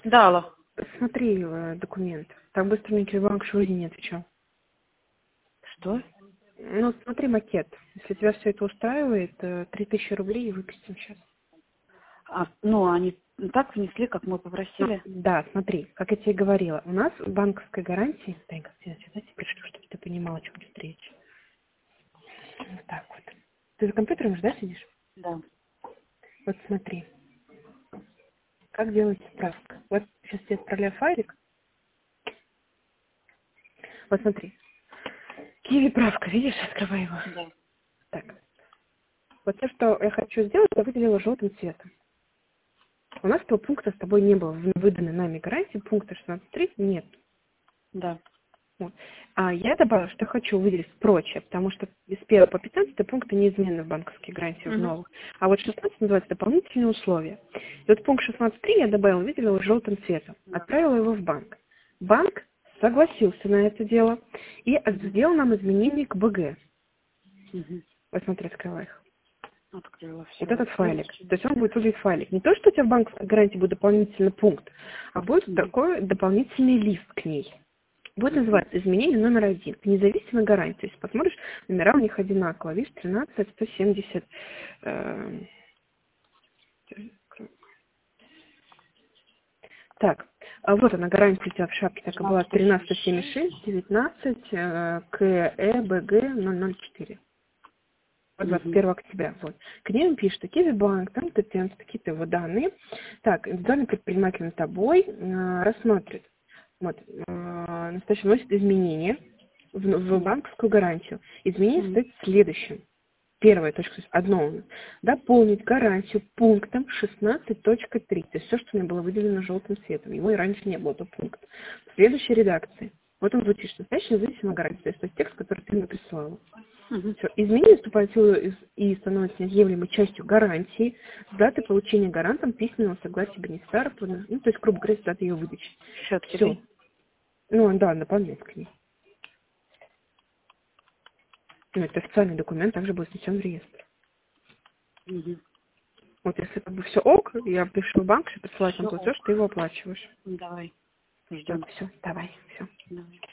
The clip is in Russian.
Да, алло. Смотри документ. Так быстро мне Киевбанк вроде не отвечал. Что? Ну, смотри макет. Если тебя все это устраивает, 3000 рублей выпустим сейчас. Ну, они так внесли, как мы попросили. Да, смотри, как я тебе говорила, у нас в банковской гарантии... Дай, как тебе написать, пришлю, чтобы ты понимала, о чем идет речь. Вот так вот. Ты за компьютером же, да, сидишь? Да. Вот смотри, как делается справка. Вот сейчас тебе отправляю файлик. Вот смотри. Киви правка, видишь, открывай его. Да. Так. Вот то, что я хочу сделать, я выделила желтым цветом. У нас этого пункта с тобой не было. В выданной нами гарантии пункта 16.3 нет. Да. Вот. А я добавила, что хочу выделить прочее, потому что с 1 по 15 пункты неизменны в банковских гарантиях в Угу. новых. А вот 16 называется дополнительные условия. И вот пункт 16.3 я добавила, выделила желтым цветом. Отправила его в банк. Банк согласился на это дело и сделал нам изменения к БГ. Угу. Вот смотри, открывай их. Открыла все. Вот этот файлик. То есть он будет выглядеть файлик. Не то, что у тебя в банковской гарантии будет дополнительный пункт, а будет такой дополнительный лист к ней. Будет называться изменение номер 1. Независимой гарантии. То есть посмотришь, номера у них одинаковые. Видишь, 13, 170. Так, а вот она, гарантия у тебя в шапке такая была 1376, 19, КЭ, БГ 004. 21 октября. Вот. К ним пишет, Киевбанк, там-то, такие-то его данные. Так, индивидуальный предприниматель над тобой рассматривает. Вот, настоящий вносит изменения в банковскую гарантию. Изменение стоит в следующем. Первая точка, то есть одно у нас. Дополнить гарантию пунктом 16.3. То есть все, что у меня было выделено желтым цветом. Его и раньше не было, это пункт. В следующей редакции. Вот он звучит, что настоящая независимая гарантия. То есть текст, который ты мне прислала. Все. Изменение вступает в силу и становится неотъемлемой частью гарантии с даты получения гарантом письменного согласия бенефициара, ну, то есть, грубо говоря, с даты ее выдачи. Счет Все. тебе. Ну, да, дополнять к ней. Ну, это официальный документ, также будет внесен в реестр. Угу. Вот если как бы все ок, я пишу в банк, что присылать нам Всё платеж, ты его оплачиваешь. Давай. Вот, Ждем. все, давай, все. Давай.